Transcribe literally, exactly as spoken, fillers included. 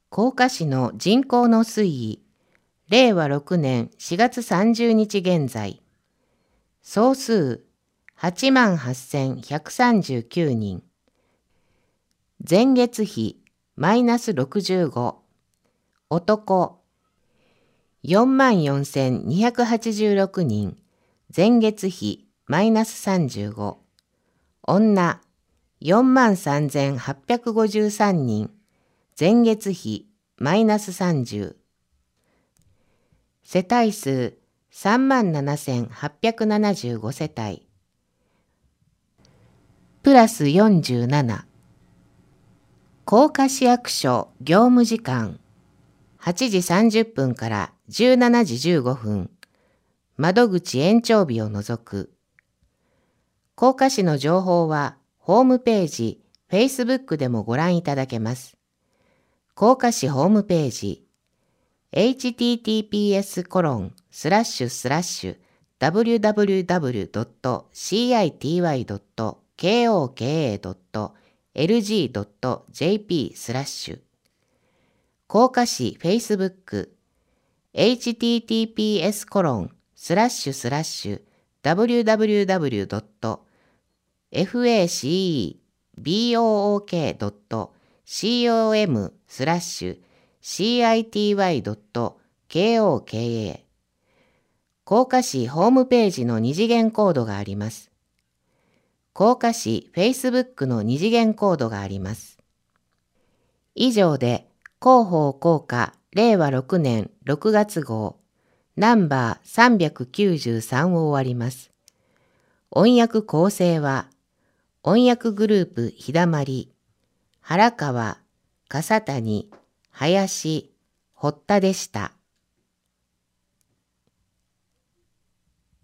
甲賀市の人口の推移、れいわろくねんしがつさんじゅうにち現在、総数はちまんはっせんひゃくさんじゅうきゅうにん、前月比マイナスろくじゅうご、男よんまんよんせんにひゃくはちじゅうろくにん、前月比マイナスさんじゅうご、女よんまんさんぜんはっぴゃくごじゅうさんにん、前月比マイナスさんじゅう、世帯数さんまんななせんはっぴゃくななじゅうご世帯、プラスよんじゅうなな、甲賀市役所業務時間はちじさんじゅっぷんからじゅうしちじじゅうごふん、窓口延長日を除く。甲賀市の情報はホームページ、Facebook でもご覧いただけます。甲賀市ホームページ、エイチティーティーピーエスコロンスラッシュスラッシュダブリューダブリューダブリュードットシーアイティーワイドットケーオーケーエードットエルジードットジェーピースラッシュ甲賀市 Facebook エイチティーティーピーエスコロンスラッシュスラッシュダブリューダブリューダブリュードットフェイスブックドットコムスラッシュ シーアイティーワイドットケーオーケーエー 甲賀市ホームページの二次元コードがあります。甲賀市 Facebook の二次元コードがあります。以上で広報甲賀れいわろくねんろくがつ号ナンバーさんびゃくきゅうじゅうさんを終わります。音訳構成は音訳グループひだまり、原川、笠谷、林、堀田でした。